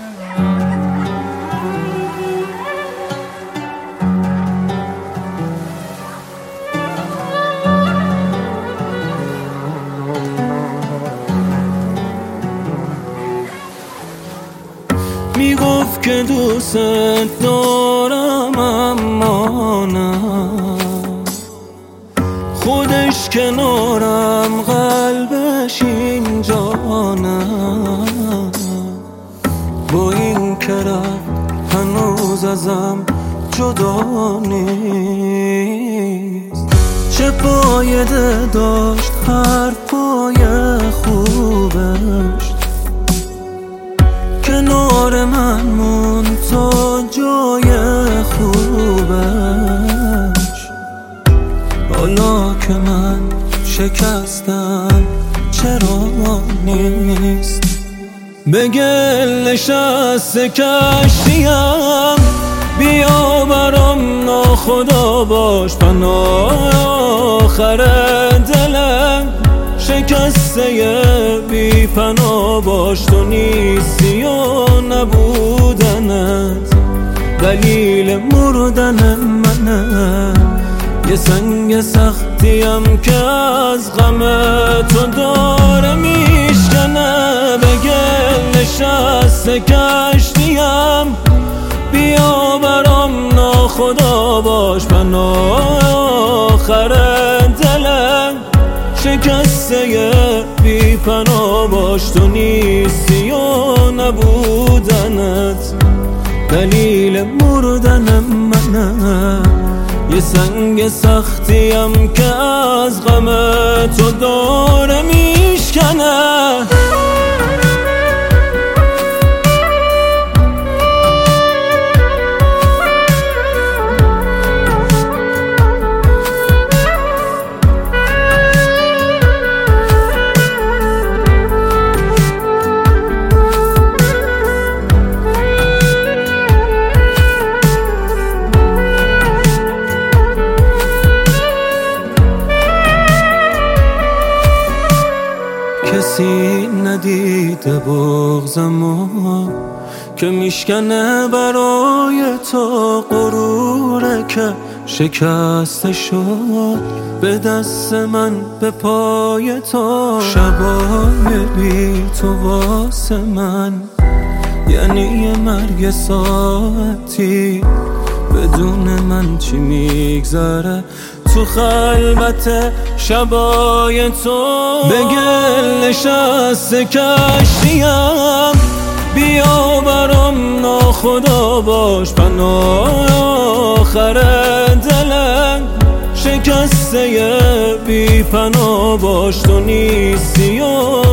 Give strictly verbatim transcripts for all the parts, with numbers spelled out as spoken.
میگفت که دوست دارم اما نه، خودش کنارم قلبش اینجا نه. با این که رفت هنوز ازم جدا نیست. چه فایده داشت حرفای خوبش، کنار من مون تا جای خوبش. حالا که من شکستم چرا نیست؟ به گل نشسته کشتیم، بیا برام ناخدا باش پناه آخر دلم. شکسته بی پناه باش، تو نیستی و نبودنت دلیل مردن منه. یه سنگ سختیم که از غم تو داره میشکنه. به گل نشسته کشتیم، بیا برام ناخدا باش پناه آخر دلم. شکسته بی پناه باش، تو نیستی و نبودنت دلیل مردن منه. یه سنگ سختیم که از غم تو داره میشکنه. کسی ندیده بغضمو که میشکنه برای تو غروره که شکسته شد به دست من به پای تو. شبای بی تو واسه من یعنی یه مرگ ساعتی، بدون من چی میگذره تو خلوت شبای تو. به گل نشسته کشتیم، بیا برام ناخدا باش پناه آخر دلم. شکسته بی پناه باش، تو نیستی و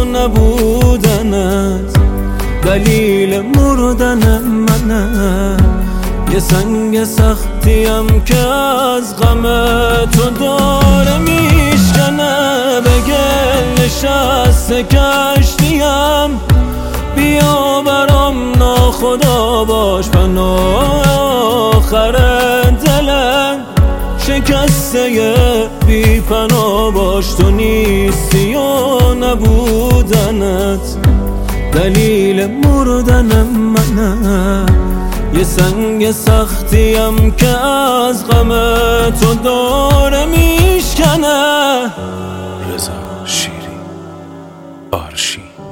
نبودنت دلیل مردن منه. یه سنگ سختیم که از غم تو داره میشکنه. به گل نشسته کشتیم، بیا برام ناخدا باش پناه آخر دلم. شکسته بی پناه باش، تو نیستی و نبودنت دلیل مردن منه. یه سنگ سختیم که از غم تو داره میشکنه. رضا شیری آرشی.